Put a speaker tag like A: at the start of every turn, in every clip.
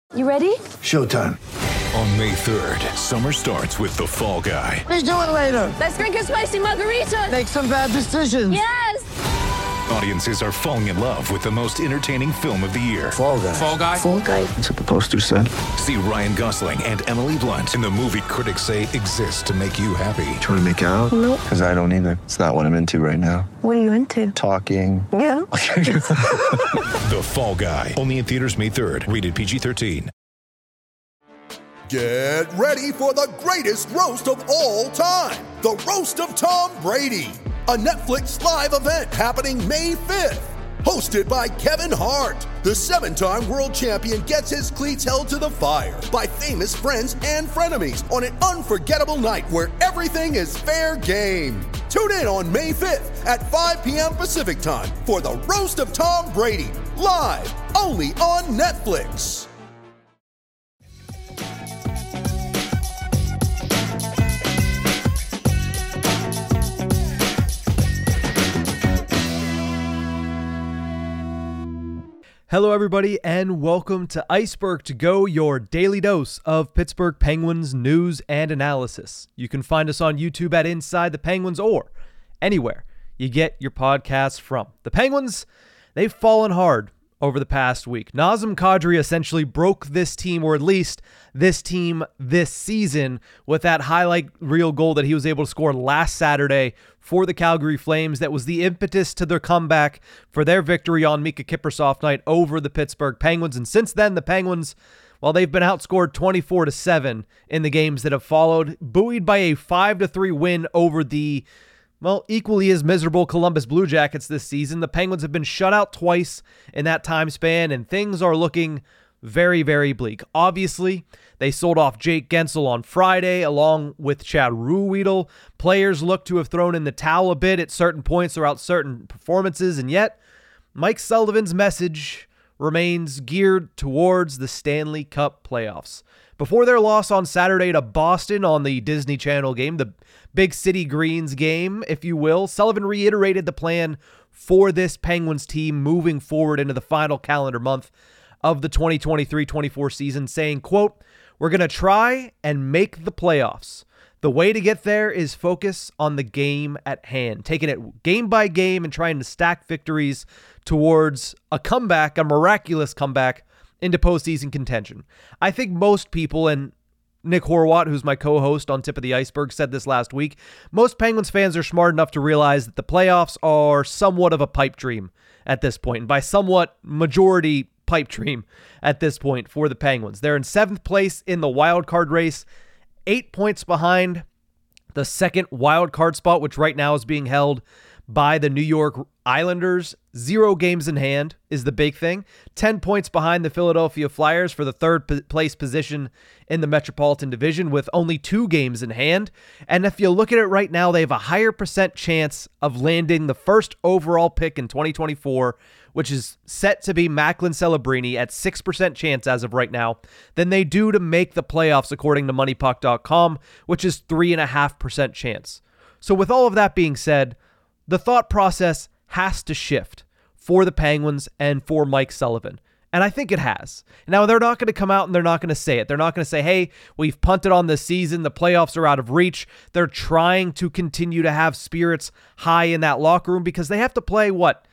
A: You ready?
B: Showtime.
C: On May 3rd, summer starts with The Fall Guy.
B: Let's do it later.
A: Let's drink a spicy margarita.
B: Make some bad decisions.
A: Yes!
C: Audiences are falling in love with the most entertaining film of the year.
B: Fall Guy.
D: Fall Guy?
A: Fall guy.
B: That's what the poster said.
C: See Ryan Gosling and Emily Blunt in the movie critics say exists to make you happy.
B: Trying to make it out?
A: Nope.
B: Because I don't either. It's not what I'm into right now.
A: What are you into?
B: Talking.
A: Yeah.
C: The Fall Guy. Only in theaters May 3rd. Rated PG-13.
E: Get ready for the greatest roast of all time. The Roast of Tom Brady. A Netflix live event happening May 5th. Hosted by Kevin Hart. The 7-time world champion gets his cleats held to the fire by famous friends and frenemies on an unforgettable night where everything is fair game. Tune in on May 5th at 5 p.m. Pacific time for the Roast of Tom Brady. Live only on Netflix.
F: Hello, everybody, and welcome to Iceberg to Go, your daily dose of Pittsburgh Penguins news and analysis. You can find us on YouTube at Inside the Penguins or anywhere you get your podcasts from. The Penguins, they've fallen hard over the past week. Nazem Kadri essentially broke this team, or at least this team this season, with that highlight reel goal that he was able to score last Saturday for the Calgary Flames. That was the impetus to their comeback for their victory on Mika Kiprusoff night over the Pittsburgh Penguins. And since then, the Penguins, well, they've been outscored 24-7 in the games that have followed, buoyed by a 5-3 win over the equally as miserable Columbus Blue Jackets this season. The Penguins have been shut out twice in that time span, and things are looking very, very bleak. Obviously, they sold off Jake Gensel on Friday, along with Chad Ruhwedel. Players look to have thrown in the towel a bit at certain points throughout certain performances, and yet Mike Sullivan's message remains geared towards the Stanley Cup playoffs. Before their loss on Saturday to Boston on the Disney Channel game, the Big City Greens game, if you will, Sullivan reiterated the plan for this Penguins team moving forward into the final calendar month of the 2023-24 season, saying, quote, "We're going to try and make the playoffs. The way to get there is focus on the game at hand, taking it game by game and trying to stack victories towards a comeback, a miraculous comeback into postseason contention." I think most people, and Nick Horwat, who's my co-host on Tip of the Iceberg, said this last week, most Penguins fans are smart enough to realize that the playoffs are somewhat of a pipe dream at this point. And by somewhat, majority pipe dream at this point for the Penguins. They're in 7th place in the wild card race, 8 points behind the second wild card spot, which right now is being held by the New York Islanders. 0 games in hand is the big thing. 10 points behind the Philadelphia Flyers for the 3rd place position in the Metropolitan Division with only 2 games in hand. And if you look at it right now, they have a higher percent chance of landing the first overall pick in 2024, which is set to be Macklin Celebrini at 6% chance as of right now, than they do to make the playoffs according to MoneyPuck.com, which is 3.5% chance. So with all of that being said, the thought process has to shift for the Penguins and for Mike Sullivan. And I think it has. Now, they're not going to come out and they're not going to say it. They're not going to say, hey, we've punted on this season. The playoffs are out of reach. They're trying to continue to have spirits high in that locker room because they have to play,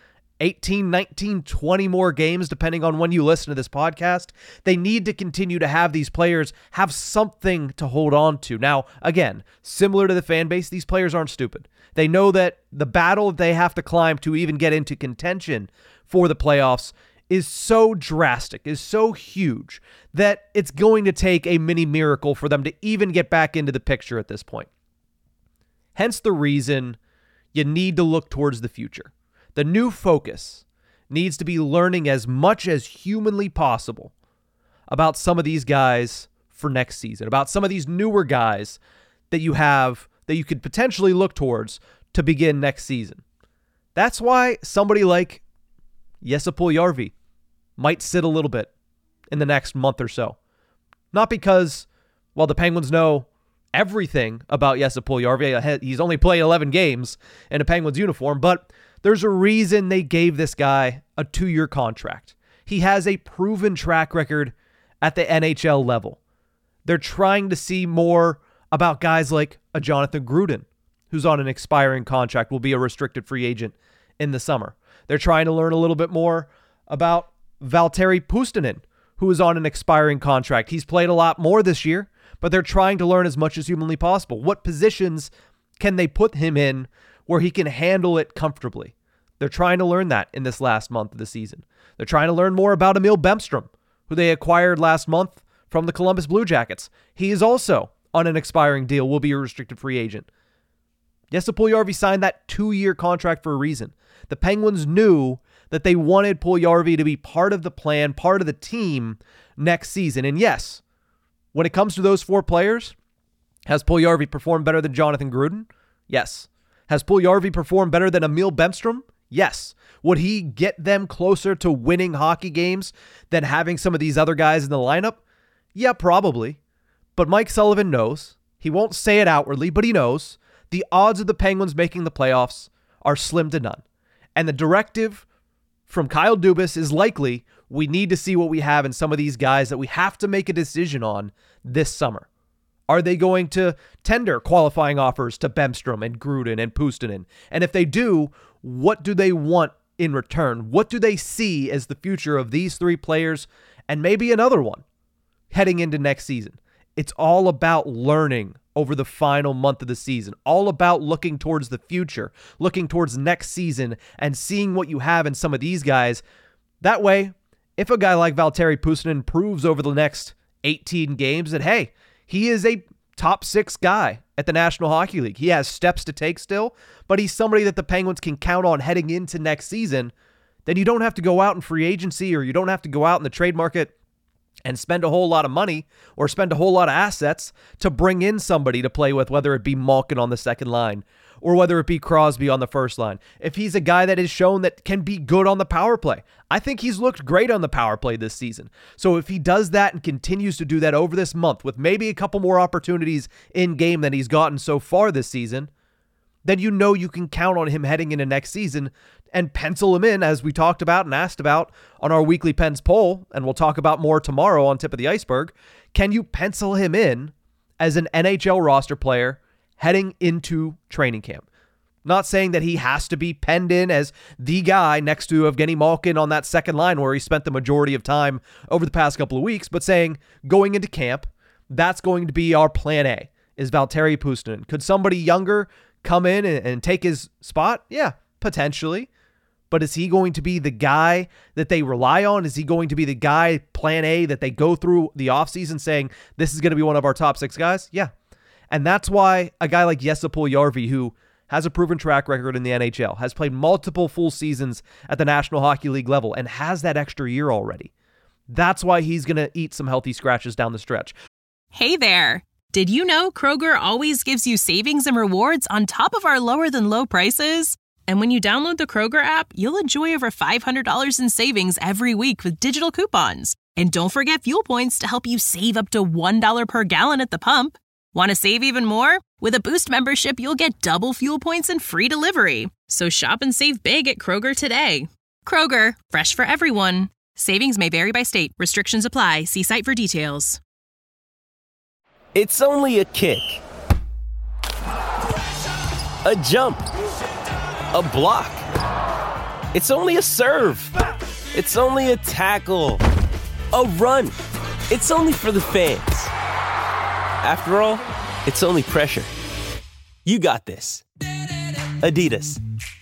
F: 18, 19, 20 more games, depending on when you listen to this podcast. They need to continue to have these players have something to hold on to. Now, again, similar to the fan base, these players aren't stupid. They know that the battle they have to climb to even get into contention for the playoffs is so drastic, is so huge, that it's going to take a mini miracle for them to even get back into the picture at this point. Hence the reason you need to look towards the future. The new focus needs to be learning as much as humanly possible about some of these guys for next season, about some of these newer guys that you have that you could potentially look towards to begin next season. That's why somebody like Jesse Puljujarvi might sit a little bit in the next month or so. Not because, the Penguins know everything about Jesse Puljujarvi. He's only played 11 games in a Penguins uniform, but there's a reason they gave this guy a 2-year contract. He has a proven track record at the NHL level. They're trying to see more about guys like a Jonathan Gruden, who's on an expiring contract, will be a restricted free agent in the summer. They're trying to learn a little bit more about Valtteri Puustinen, who is on an expiring contract. He's played a lot more this year, but they're trying to learn as much as humanly possible. What positions can they put him in where he can handle it comfortably? They're trying to learn that in this last month of the season. They're trying to learn more about Emil Bemstrom, who they acquired last month from the Columbus Blue Jackets. He is also on an expiring deal, will be a restricted free agent. Jesse Puljujarvi signed that 2-year contract for a reason. The Penguins knew that they wanted Puljujarvi to be part of the plan, part of the team next season. And yes, when it comes to those 4 players, has Puljujarvi performed better than Jonathan Gruden? Yes. Has Puljujarvi performed better than Emil Bemstrom? Yes. Would he get them closer to winning hockey games than having some of these other guys in the lineup? Yeah, probably. But Mike Sullivan knows. He won't say it outwardly, but he knows. The odds of the Penguins making the playoffs are slim to none. And the directive from Kyle Dubas is likely we need to see what we have in some of these guys that we have to make a decision on this summer. Are they going to tender qualifying offers to Bemstrom and Gruden and Puustinen? And if they do, what do they want in return? What do they see as the future of these 3 players and maybe another one heading into next season? It's all about learning over the final month of the season, all about looking towards the future, looking towards next season and seeing what you have in some of these guys. That way, if a guy like Valtteri Puustinen proves over the next 18 games that, hey, he is a top 6 guy at the National Hockey League. He has steps to take still, but he's somebody that the Penguins can count on heading into next season. Then you don't have to go out in free agency, or you don't have to go out in the trade market and spend a whole lot of money or spend a whole lot of assets to bring in somebody to play with, whether it be Malkin on the second line or whether it be Crosby on the first line. If he's a guy that is shown that can be good on the power play, I think he's looked great on the power play this season. So if he does that and continues to do that over this month with maybe a couple more opportunities in game than he's gotten so far this season, then you know you can count on him heading into next season and pencil him in, as we talked about and asked about on our weekly Pens poll, and we'll talk about more tomorrow on Tip of the Iceberg. Can you pencil him in as an NHL roster player heading into training camp? Not saying that he has to be penned in as the guy next to Evgeny Malkin on that second line where he spent the majority of time over the past couple of weeks, but saying going into camp, that's going to be our plan A, is Valtteri Puustinen. Could somebody younger come in and take his spot? Yeah, potentially. But is he going to be the guy that they rely on? Is he going to be the guy, plan A, that they go through the offseason saying, this is going to be one of our top 6 guys? Yeah. And that's why a guy like Jesse Puljujarvi, who has a proven track record in the NHL, has played multiple full seasons at the National Hockey League level, and has that extra year already. That's why he's going to eat some healthy scratches down the stretch.
D: Hey there. Did you know Kroger always gives you savings and rewards on top of our lower than low prices? And when you download the Kroger app, you'll enjoy over $500 in savings every week with digital coupons. And don't forget fuel points to help you save up to $1 per gallon at the pump. Want to save even more? With a Boost membership, you'll get double fuel points and free delivery. So shop and save big at Kroger today. Kroger, fresh for everyone. Savings may vary by state. Restrictions apply. See site for details.
G: It's only a kick, a jump, a block. It's only a serve. It's only a tackle, a run. It's only for the fans. After all, it's only pressure. You got this. Adidas.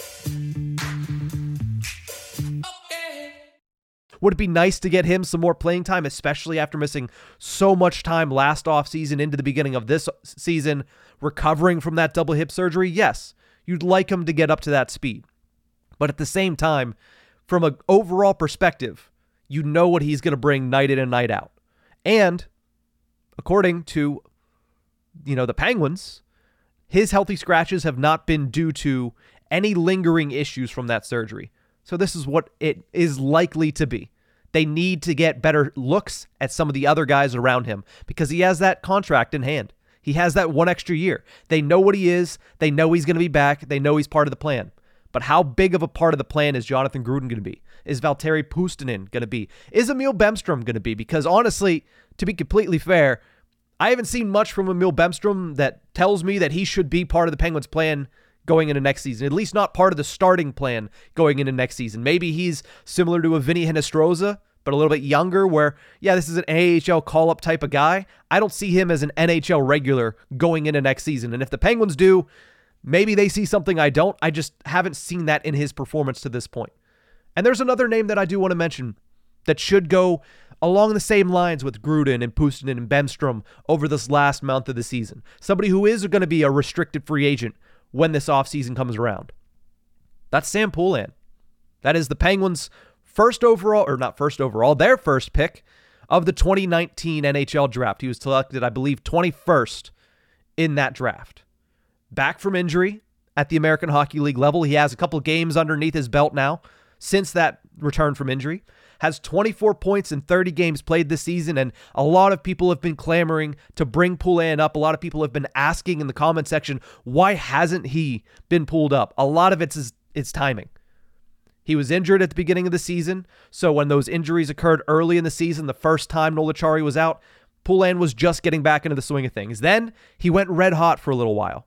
F: Would it be nice to get him some more playing time, especially after missing so much time last offseason into the beginning of this season, recovering from that double hip surgery? Yes, you'd like him to get up to that speed. But at the same time, from an overall perspective, you know what he's going to bring night in and night out. And according to, the Penguins, his healthy scratches have not been due to any lingering issues from that surgery. So this is what it is likely to be. They need to get better looks at some of the other guys around him because he has that contract in hand. He has that one extra year. They know what he is. They know he's going to be back. They know he's part of the plan. But how big of a part of the plan is Jonathan Gruden going to be? Is Valtteri Puustinen going to be? Is Emil Bemstrom going to be? Because honestly, to be completely fair, I haven't seen much from Emil Bemstrom that tells me that he should be part of the Penguins' plan going into next season, at least not part of the starting plan going into next season. Maybe he's similar to a Vinny Hinostroza, but a little bit younger where, yeah, this is an AHL call-up type of guy. I don't see him as an NHL regular going into next season. And if the Penguins do, maybe they see something I don't. I just haven't seen that in his performance to this point. And there's another name that I do want to mention that should go along the same lines with Gruden and Puustinen and Bemstrom over this last month of the season. Somebody who is going to be a restricted free agent when this offseason comes around. That's Sam Poulin. That is the Penguins' their first pick of the 2019 NHL draft. He was selected, I believe, 21st in that draft. Back from injury at the American Hockey League level. He has a couple games underneath his belt now since that return from injury. Has 24 points in 30 games played this season, and a lot of people have been clamoring to bring Poulin up. A lot of people have been asking in the comment section, why hasn't he been pulled up? A lot of it's timing. He was injured at the beginning of the season, so when those injuries occurred early in the season, the first time Noel Acciari was out, Poulin was just getting back into the swing of things. Then he went red hot for a little while.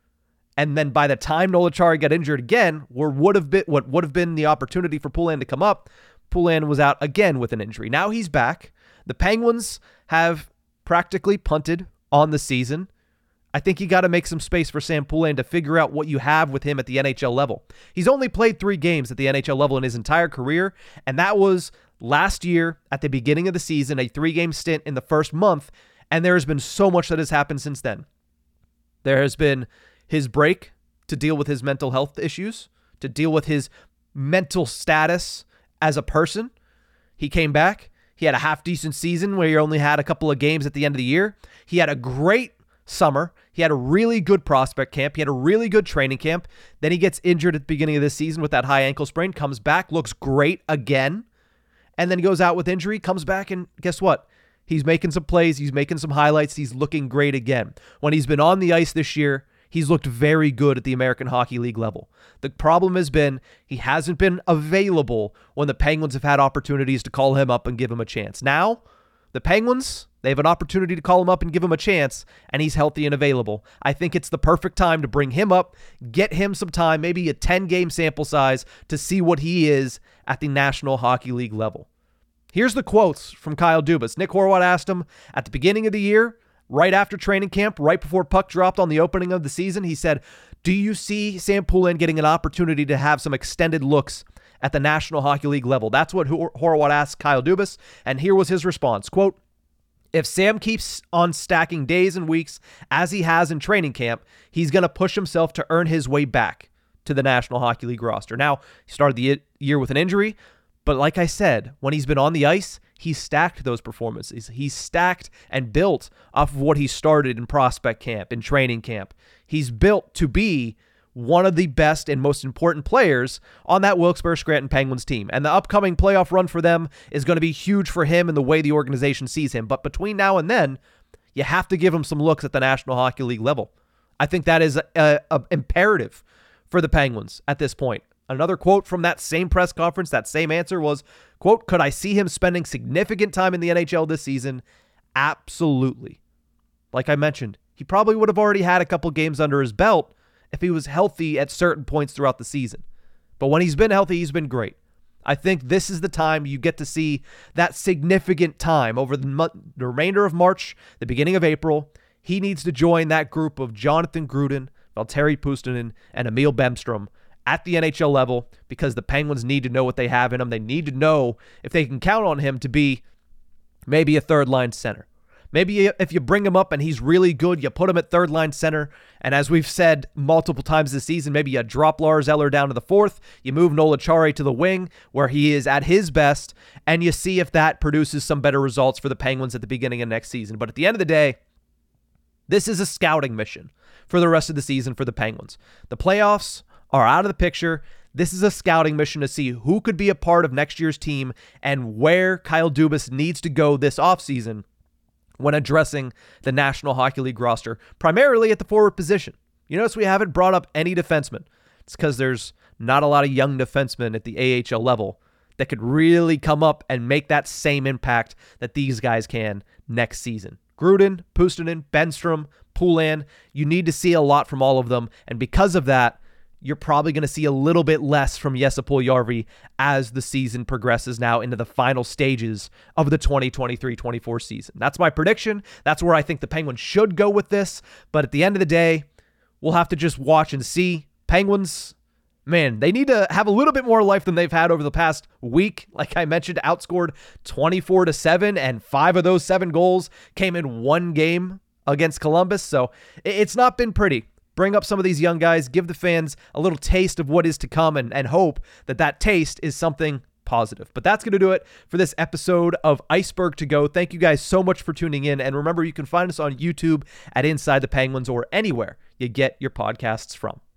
F: And then by the time Noel Acciari got injured again, what would have been the opportunity for Poulin to come up, Poulin was out again with an injury. Now he's back. The Penguins have practically punted on the season. I think you got to make some space for Sam Poulin to figure out what you have with him at the NHL level. He's only played 3 games at the NHL level in his entire career, and that was last year at the beginning of the season, a 3-game stint in the first month, and there has been so much that has happened since then. There has been his break to deal with his mental health issues, to deal with his mental status as a person. He came back. He had a half-decent season where he only had a couple of games at the end of the year. He had a great summer. He had a really good prospect camp. He had a really good training camp. Then he gets injured at the beginning of this season with that high ankle sprain, comes back, looks great again, and then he goes out with injury, comes back, and guess what? He's making some plays. He's making some highlights. He's looking great again. When he's been on the ice this year, he's looked very good at the American Hockey League level. The problem has been he hasn't been available when the Penguins have had opportunities to call him up and give him a chance. Now, the Penguins, they have an opportunity to call him up and give him a chance, and he's healthy and available. I think it's the perfect time to bring him up, get him some time, maybe a 10-game sample size to see what he is at the National Hockey League level. Here's the quotes from Kyle Dubas. Nick Horwat asked him at the beginning of the year, right after training camp, right before puck dropped on the opening of the season, he said, do you see Sam Poulin getting an opportunity to have some extended looks at the National Hockey League level? That's what Horwat asked Kyle Dubas, and here was his response. Quote, if Sam keeps on stacking days and weeks as he has in training camp, he's going to push himself to earn his way back to the National Hockey League roster. Now, he started the year with an injury, but like I said, when he's been on the ice, he's stacked those performances. He's stacked and built off of what he started in prospect camp, in training camp. He's built to be one of the best and most important players on that Wilkes-Barre Scranton Penguins team. And the upcoming playoff run for them is going to be huge for him and the way the organization sees him. But between now and then, you have to give him some looks at the National Hockey League level. I think that is a imperative for the Penguins at this point. Another quote from that same press conference, that same answer was, quote, could I see him spending significant time in the NHL this season? Absolutely. Like I mentioned, he probably would have already had a couple games under his belt if he was healthy at certain points throughout the season. But when he's been healthy, he's been great. I think this is the time you get to see that significant time over the remainder of March, the beginning of April. He needs to join that group of Jonathan Gruden, Valtteri Puustinen, and Emil Bemstrom at the NHL level because the Penguins need to know what they have in him. They need to know if they can count on him to be maybe a third-line center. Maybe if you bring him up and he's really good, you put him at third-line center. And as we've said multiple times this season, maybe you drop Lars Eller down to the fourth, you move Noel Acciari to the wing where he is at his best, and you see if that produces some better results for the Penguins at the beginning of next season. But at the end of the day, this is a scouting mission for the rest of the season for the Penguins. The playoffs are out of the picture. This is a scouting mission to see who could be a part of next year's team and where Kyle Dubas needs to go this offseason when addressing the National Hockey League roster, primarily at the forward position. You notice we haven't brought up any defensemen. It's because there's not a lot of young defensemen at the AHL level that could really come up and make that same impact that these guys can next season. Gruden, Puustinen, Benstrom, Poulin, you need to see a lot from all of them, and because of that, you're probably going to see a little bit less from Jesse Puljujärvi as the season progresses now into the final stages of the 2023-24 season. That's my prediction. That's where I think the Penguins should go with this, but at the end of the day, we'll have to just watch and see. Penguins, man, they need to have a little bit more life than they've had over the past week. Like I mentioned, outscored 24-7, and 5 of those 7 goals came in one game against Columbus, so it's not been pretty. Bring up some of these young guys, give the fans a little taste of what is to come, and hope that that taste is something positive. But that's going to do it for this episode of Iceberg to Go. Thank you guys so much for tuning in, and remember, you can find us on YouTube at Inside the Penguins or anywhere you get your podcasts from.